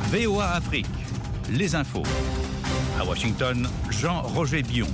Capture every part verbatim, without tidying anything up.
V O A Afrique, les infos. À Washington, Jean-Roger Bion.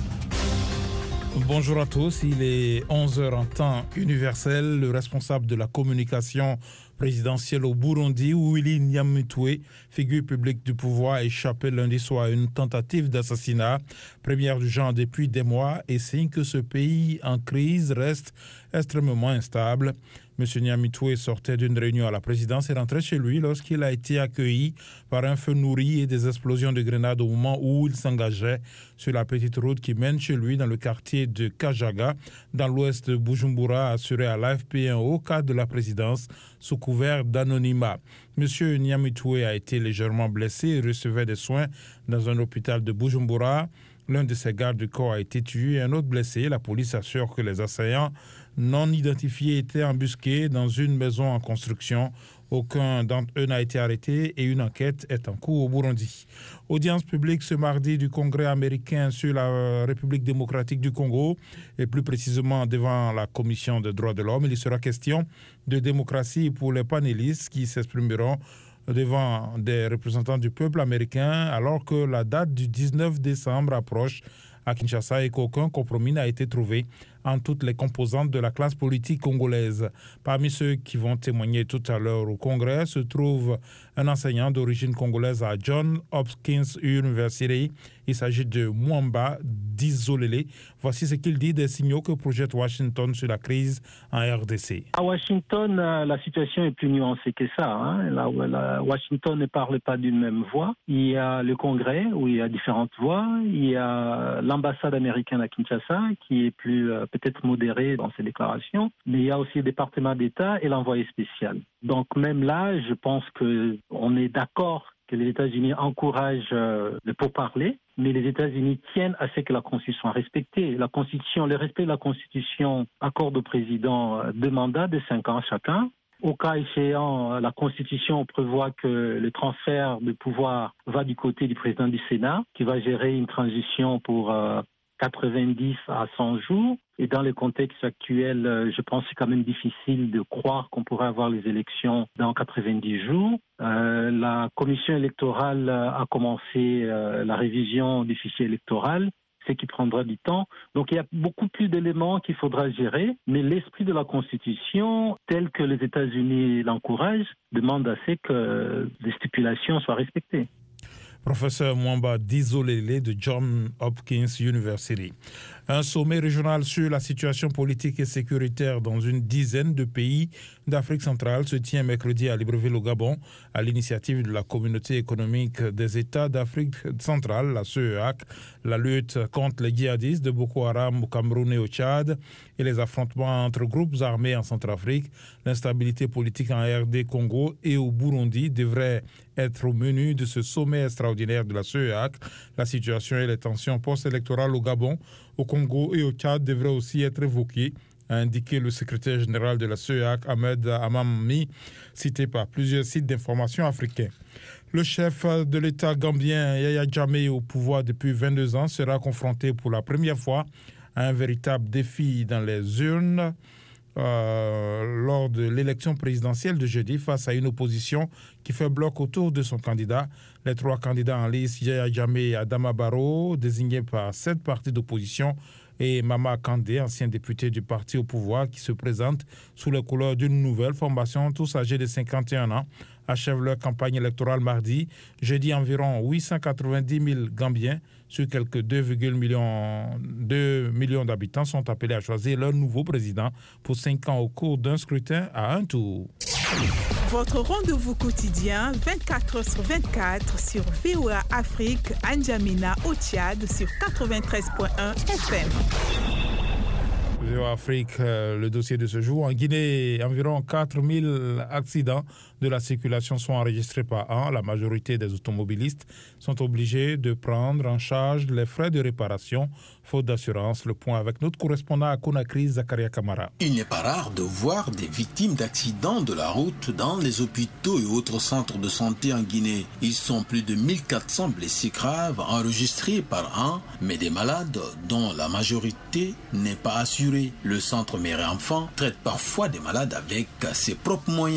Bonjour à tous, il est onze heures en temps universel. Le responsable de la communication présidentielle au Burundi, Willy Nyamitwe, figure publique du pouvoir, a échappé lundi soir à une tentative d'assassinat, première du genre depuis des mois, et signe que ce pays en crise reste extrêmement instable. M. Nyamitwe sortait d'une réunion à la présidence et rentrait chez lui lorsqu'il a été accueilli par un feu nourri et des explosions de grenades au moment où il s'engageait sur la petite route qui mène chez lui dans le quartier de Kajaga, dans l'ouest de Bujumbura, assuré à l'A F P un haut cadre de la présidence sous couvert d'anonymat. M. Nyamitwe a été légèrement blessé et recevait des soins dans un hôpital de Bujumbura. L'un de ses gardes du corps a été tué et un autre blessé. La police assure que les assaillants non identifiés étaient embusqués dans une maison en construction. Aucun d'entre eux n'a été arrêté et une enquête est en cours au Burundi. Audience publique ce mardi du Congrès américain sur la République démocratique du Congo et plus précisément devant la Commission des droits de l'homme. Il sera question de démocratie pour les panélistes qui s'exprimeront devant des représentants du peuple américain alors que la date du dix-neuf décembre approche à Kinshasa et qu'aucun compromis n'a été trouvé en toutes les composantes de la classe politique congolaise. Parmi ceux qui vont témoigner tout à l'heure au Congrès se trouve un enseignant d'origine congolaise à Johns Hopkins University. Il s'agit de Mwamba Dizolele. Voici ce qu'il dit des signaux que projette Washington sur la crise en R D C. À Washington, la situation est plus nuancée que ça. Hein. La, la, Washington ne parle pas d'une même voix. Il y a le Congrès où il y a différentes voix. Il y a l'ambassade américaine à Kinshasa qui est plus euh, peut-être modérée dans ses déclarations. Mais il y a aussi le département d'État et l'envoyé spécial. Donc même là, je pense qu'on est d'accord que les États-Unis encouragent euh, le pourparler, mais les États-Unis tiennent à ce que la Constitution soit respectée. La Constitution, le respect de la Constitution accorde au président euh, deux mandats de cinq ans chacun. Au cas échéant, la Constitution prévoit que le transfert de pouvoir va du côté du président du Sénat, qui va gérer une transition pour euh, quatre-vingt-dix à cent jours. Et dans le contexte actuel, je pense que c'est quand même difficile de croire qu'on pourrait avoir les élections dans quatre-vingt-dix jours. Euh, la commission électorale a commencé euh, la révision du fichier électoral, ce qui prendra du temps. Donc il y a beaucoup plus d'éléments qu'il faudra gérer, mais l'esprit de la Constitution, tel que les États-Unis l'encouragent, demande à ce que les stipulations soient respectées. Professeur Mwamba Dizolele de Johns Hopkins University. Un sommet régional sur la situation politique et sécuritaire dans une dizaine de pays d'Afrique centrale se tient mercredi à Libreville au Gabon à l'initiative de la Communauté économique des États d'Afrique centrale, la C E A C. La lutte contre les djihadistes de Boko Haram au Cameroun et au Tchad et les affrontements entre groupes armés en Centrafrique, l'instabilité politique en R D Congo et au Burundi devraient être au menu de ce sommet extraordinaire de la C E A C. La situation et les tensions post-électorales au Gabon, au Congo et au Tchad devraient aussi être évoquées, a indiqué le secrétaire général de la C E A C, Ahmed Amami, cité par plusieurs sites d'information africains. Le chef de l'État gambien, Yaya Jammeh, au pouvoir depuis vingt-deux ans, sera confronté pour la première fois à un véritable défi dans les urnes euh, lors de l'élection présidentielle de jeudi face à une opposition qui fait bloc autour de son candidat. Les trois candidats en lice, Yaya Jammeh et Adama Barrow, désignés par sept partis d'opposition, et Mama Kandé, ancien député du parti au pouvoir, qui se présente sous les couleurs d'une nouvelle formation, tous âgés de cinquante et un ans, achèvent leur campagne électorale mardi. Jeudi, environ huit cent quatre-vingt-dix mille Gambiens sur quelques deux virgule deux millions d'habitants sont appelés à choisir leur nouveau président pour cinq ans au cours d'un scrutin à un tour. Votre rendez-vous quotidien vingt-quatre heures sur vingt-quatre sur V O A Afrique, N'Djamena au Tchad sur quatre-vingt-treize virgule un F M. V O A Afrique, euh, le dossier de ce jour. En Guinée, environ quatre mille accidents de la circulation sont enregistrés par an. La majorité des automobilistes sont obligés de prendre en charge les frais de réparation, faute d'assurance. Le point avec notre correspondant à Conakry, Zakaria Kamara. Il n'est pas rare de voir des victimes d'accidents de la route dans les hôpitaux et autres centres de santé en Guinée. Ils sont plus de mille quatre cents blessés graves enregistrés par an, mais des malades dont la majorité n'est pas assurée. Le centre mère et enfant traite parfois des malades avec ses propres moyens.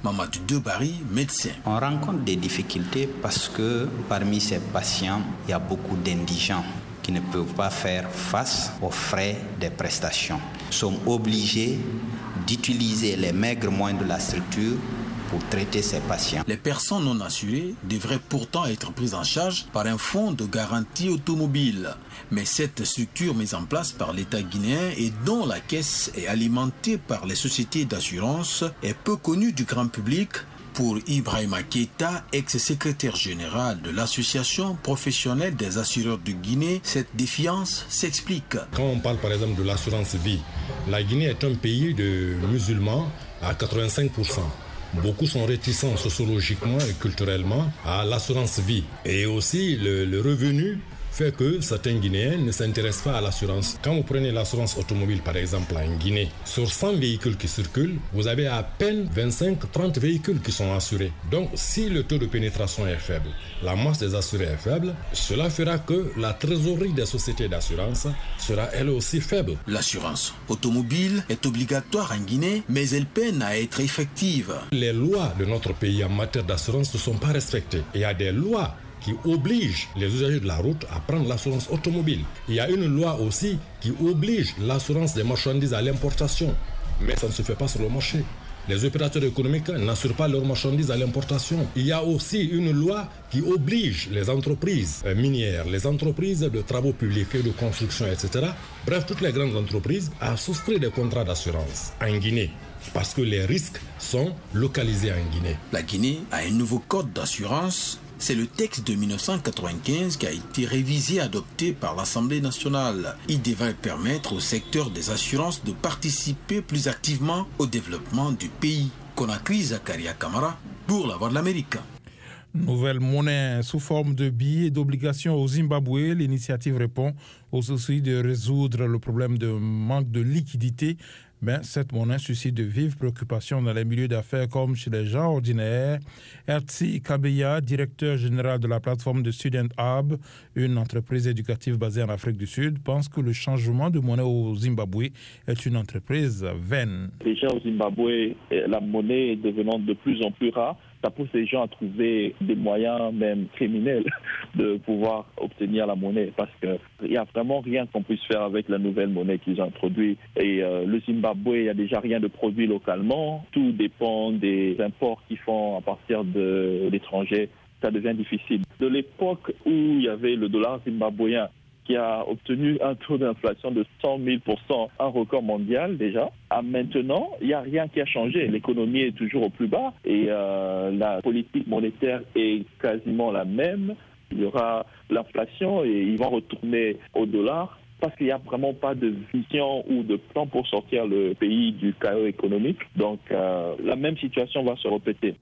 Mamadou Debari, médecin. On rencontre des difficultés parce que parmi ces patients, il y a beaucoup d'indigents qui ne peuvent pas faire face aux frais des prestations. Nous sommes obligés d'utiliser les maigres moyens de la structure pour traiter ces patients. Les personnes non assurées devraient pourtant être prises en charge par un fonds de garantie automobile. Mais cette structure mise en place par l'État guinéen et dont la caisse est alimentée par les sociétés d'assurance est peu connue du grand public. Pour Ibrahima Keita, ex-secrétaire général de l'Association professionnelle des assureurs de Guinée, cette défiance s'explique. Quand on parle par exemple de l'assurance vie, la Guinée est un pays de musulmans à quatre-vingt-cinq pour cent. Beaucoup sont réticents sociologiquement et culturellement à l'assurance vie. Et aussi le, le revenu fait que certains Guinéens ne s'intéressent pas à l'assurance. Quand vous prenez l'assurance automobile par exemple en Guinée, sur cent véhicules qui circulent, vous avez à peine vingt-cinq à trente véhicules qui sont assurés. Donc si le taux de pénétration est faible, la masse des assurés est faible, cela fera que la trésorerie des sociétés d'assurance sera elle aussi faible. L'assurance automobile est obligatoire en Guinée, mais elle peine à être effective. Les lois de notre pays en matière d'assurance ne sont pas respectées. Il y a des lois qui oblige les usagers de la route à prendre l'assurance automobile. Il y a une loi aussi qui oblige l'assurance des marchandises à l'importation, mais ça ne se fait pas sur le marché. Les opérateurs économiques n'assurent pas leurs marchandises à l'importation. Il y a aussi une loi qui oblige les entreprises minières, les entreprises de travaux publics et de construction, et cetera, bref, toutes les grandes entreprises, à souscrire des contrats d'assurance en Guinée, parce que les risques sont localisés en Guinée. La Guinée a un nouveau code d'assurance. C'est le texte de mille neuf cent quatre-vingt-quinze qui a été révisé et adopté par l'Assemblée nationale. Il devrait permettre au secteur des assurances de participer plus activement au développement du pays. Conakry, Zakaria Kamara, pour la Voix de l'Amérique. Nouvelle monnaie sous forme de billets et d'obligations au Zimbabwe. L'initiative répond au souci de résoudre le problème de manque de liquidité. Ben, cette monnaie suscite de vives préoccupations dans les milieux d'affaires comme chez les gens ordinaires. Ertsi Kabeya, directeur général de la plateforme de Student Hub, une entreprise éducative basée en Afrique du Sud, pense que le changement de monnaie au Zimbabwe est une entreprise vaine. Déjà au Zimbabwe, la monnaie est devenant de plus en plus rare. Ça pousse les gens à trouver des moyens, même criminels, de pouvoir obtenir la monnaie. Parce qu'il n'y a vraiment rien qu'on puisse faire avec la nouvelle monnaie qu'ils ont introduite. Et euh, le Zimbabwe, il n'y a déjà rien de produit localement. Tout dépend des imports qu'ils font à partir de l'étranger. Ça devient difficile. De l'époque où il y avait le dollar zimbabwéen, qui a obtenu un taux d'inflation de cent mille pour cent, un record mondial déjà. À maintenant, il n'y a rien qui a changé. L'économie est toujours au plus bas et euh, la politique monétaire est quasiment la même. Il y aura l'inflation et ils vont retourner au dollar parce qu'il n'y a vraiment pas de vision ou de plan pour sortir le pays du chaos économique. Donc euh, la même situation va se répéter.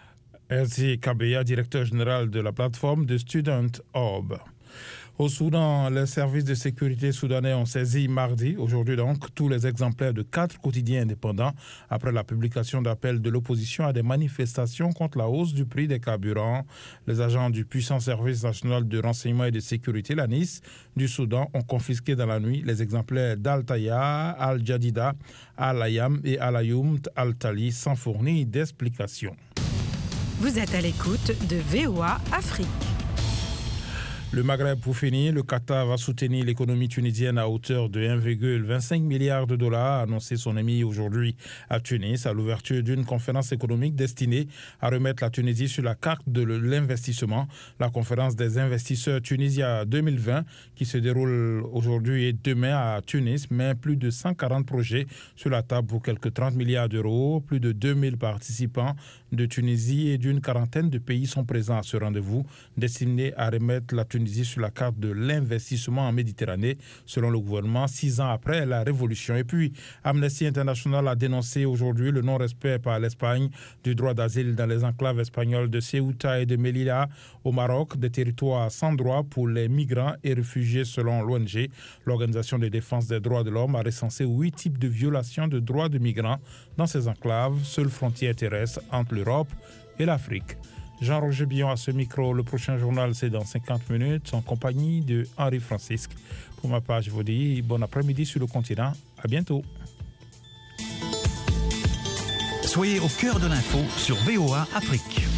Erzi Kabeya, directeur général de la plateforme de Student Hub. Au Soudan, les services de sécurité soudanais ont saisi mardi, aujourd'hui donc, tous les exemplaires de quatre quotidiens indépendants après la publication d'appels de l'opposition à des manifestations contre la hausse du prix des carburants. Les agents du puissant service national de renseignement et de sécurité, l'A N I S, du Soudan ont confisqué dans la nuit les exemplaires d'Al-Taya, Al-Jadida, Al-Ayam et Al-Ayoum Al-Tali sans fournir d'explication. Vous êtes à l'écoute de V O A Afrique. Le Maghreb pour finir, le Qatar va soutenir l'économie tunisienne à hauteur de un virgule vingt-cinq milliard de dollars, a annoncé son ami aujourd'hui à Tunis, à l'ouverture d'une conférence économique destinée à remettre la Tunisie sur la carte de l'investissement. La conférence des investisseurs tunisiens deux mille vingt, qui se déroule aujourd'hui et demain à Tunis, met plus de cent quarante projets sur la table pour quelques trente milliards d'euros. Plus de deux mille participants de Tunisie et d'une quarantaine de pays sont présents à ce rendez-vous, destiné à remettre la Tunisie Tunisie sur la carte de l'investissement en Méditerranée, selon le gouvernement, six ans après la révolution. Et puis, Amnesty International a dénoncé aujourd'hui le non-respect par l'Espagne du droit d'asile dans les enclaves espagnoles de Ceuta et de Melilla au Maroc, des territoires sans droit pour les migrants et réfugiés selon l'O N G. L'Organisation de défense des droits de l'homme a recensé huit types de violations de droits de migrants dans ces enclaves, seule frontière terrestre entre l'Europe et l'Afrique. Jean-Roger Billon à ce micro. Le prochain journal, c'est dans cinquante minutes, en compagnie de Henri Francisque. Pour ma part, je vous dis bon après-midi sur le continent. À bientôt. Soyez au cœur de l'info sur V O A Afrique.